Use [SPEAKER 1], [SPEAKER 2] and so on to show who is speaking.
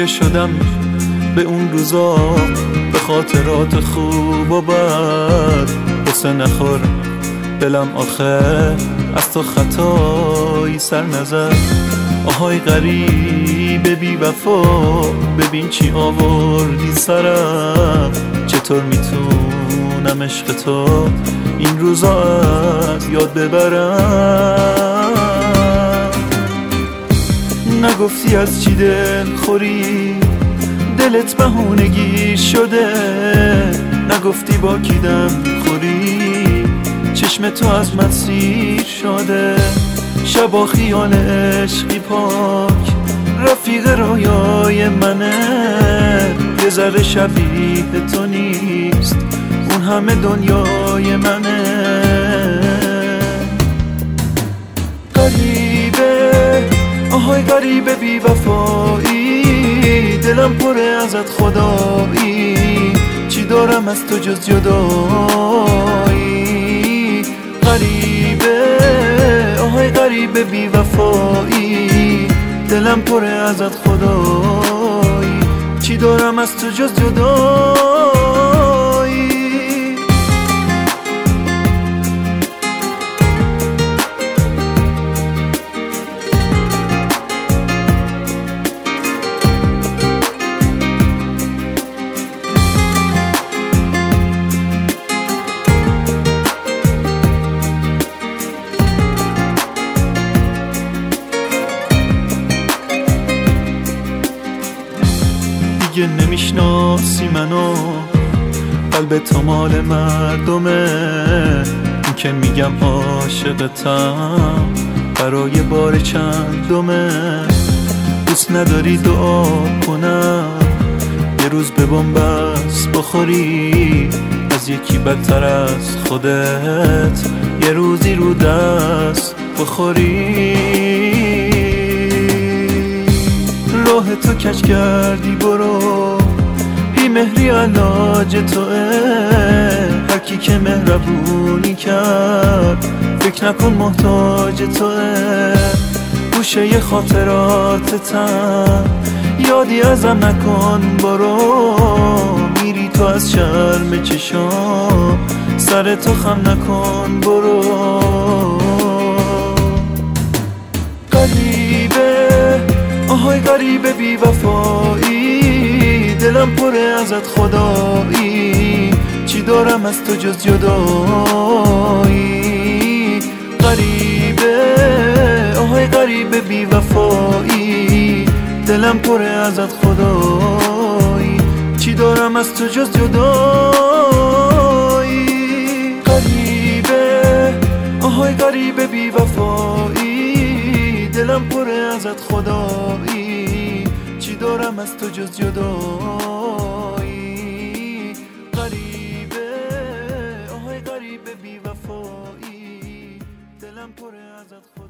[SPEAKER 1] خیره شدم به اون روزا، به خاطرات خوب و بد. قصه نخور دلم آخه از تو خطایی سر نزد. آهای غریب بی وفا، ببین چی آوردی سرم. چطور میتونم عشق تو این روزا از یاد ببرم؟ نگفتی از چی دل خوری، دلت بهونگی شده. نگفتی با کی دم خوری، چشم تو از من سیر شده. شبا خیال عشقی پاک رفیق رویای منه. یه ذره شبیه تو نیست، اون همه دنیای منه. غریبه، آهای غریبه بی وفایی، دلم پره ازت خدایی. چی دارم از تو جز جدایی؟ غریبه، آهای غریبه بی وفایی، دلم پره ازت خدایی. چی دارم از تو جز جدایی؟ دیگه نمیشناسی منو، قلب تو مال مردمه. این که میگم عاشقتم برای بار چندمه. دوست نداری دعا کنم یه روز به بنبست بخوری از یکی بدتر از خودت، یه روزی رو دست بخوری. راه تو کج کردی برو، بی مهری علاج توه. هر کی که مهربونی کرد فکر نکن محتاج توه. گوشه خاطراتتم یادی ازم نکن برو. میری تو از شرم چشام، سر تو خم نکن برو. غریبه، آهای غریبه بی وفایی، دلم پره ازت خدایی. چی دارم از تو جز جدایی؟ غریبه، آهای غریبه بی وفایی، دلم پره ازت خدایی. چی دارم از تو جز جدایی؟ غریبه، آهای غریبه بی وفایی، دلم پره ازت خدایی. چی دارم از تو جز جدایی؟ غریبه، آهای غریبه بی وفایی، دلم پره ازت خدایی.